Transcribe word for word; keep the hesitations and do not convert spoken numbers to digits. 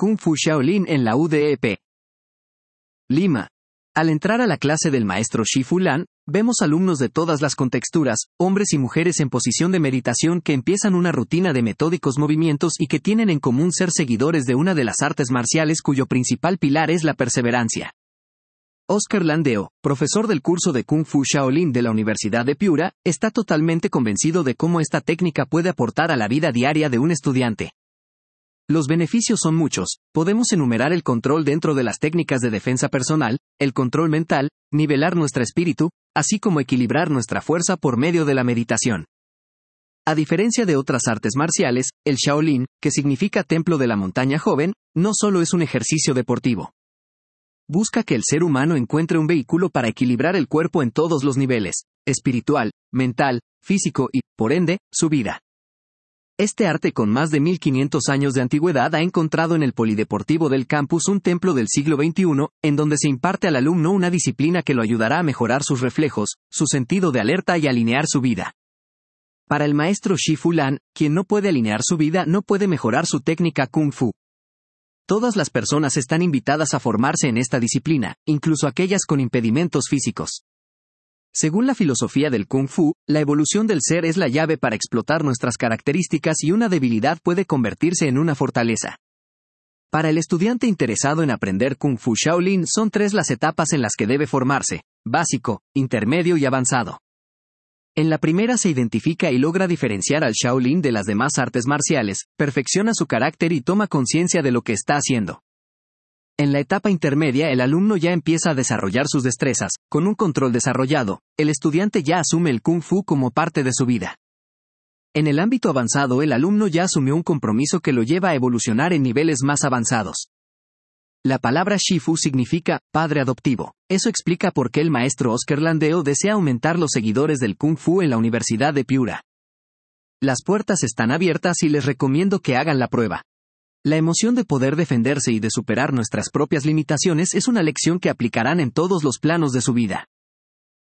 Kung Fu Shaolin en la U D E P. Lima. Al entrar a la clase del maestro Shifu Lan, vemos alumnos de todas las contexturas, hombres y mujeres en posición de meditación que empiezan una rutina de metódicos movimientos y que tienen en común ser seguidores de una de las artes marciales cuyo principal pilar es la perseverancia. Oscar Landeo, profesor del curso de Kung Fu Shaolin de la Universidad de Piura, está totalmente convencido de cómo esta técnica puede aportar a la vida diaria de un estudiante. Los beneficios son muchos. Podemos enumerar el control dentro de las técnicas de defensa personal, el control mental, nivelar nuestro espíritu, así como equilibrar nuestra fuerza por medio de la meditación. A diferencia de otras artes marciales, el Shaolin, que significa Templo de la Montaña Joven, no solo es un ejercicio deportivo. Busca que el ser humano encuentre un vehículo para equilibrar el cuerpo en todos los niveles, espiritual, mental, físico y, por ende, su vida. Este arte con más de mil quinientos años de antigüedad ha encontrado en el polideportivo del campus un templo del siglo veintiuno, en donde se imparte al alumno una disciplina que lo ayudará a mejorar sus reflejos, su sentido de alerta y alinear su vida. Para el maestro Shifu Lan, quien no puede alinear su vida no puede mejorar su técnica Kung Fu. Todas las personas están invitadas a formarse en esta disciplina, incluso aquellas con impedimentos físicos. Según la filosofía del Kung Fu, la evolución del ser es la llave para explotar nuestras características y una debilidad puede convertirse en una fortaleza. Para el estudiante interesado en aprender Kung Fu Shaolin son tres las etapas en las que debe formarse: básico, intermedio y avanzado. En la primera se identifica y logra diferenciar al Shaolin de las demás artes marciales, perfecciona su carácter y toma conciencia de lo que está haciendo. En la etapa intermedia el alumno ya empieza a desarrollar sus destrezas, con un control desarrollado, el estudiante ya asume el Kung Fu como parte de su vida. En el ámbito avanzado el alumno ya asumió un compromiso que lo lleva a evolucionar en niveles más avanzados. La palabra Shifu significa padre adoptivo. Eso explica por qué el maestro Oscar Landeo desea aumentar los seguidores del Kung Fu en la Universidad de Piura. Las puertas están abiertas y les recomiendo que hagan la prueba. La emoción de poder defenderse y de superar nuestras propias limitaciones es una lección que aplicarán en todos los planos de su vida.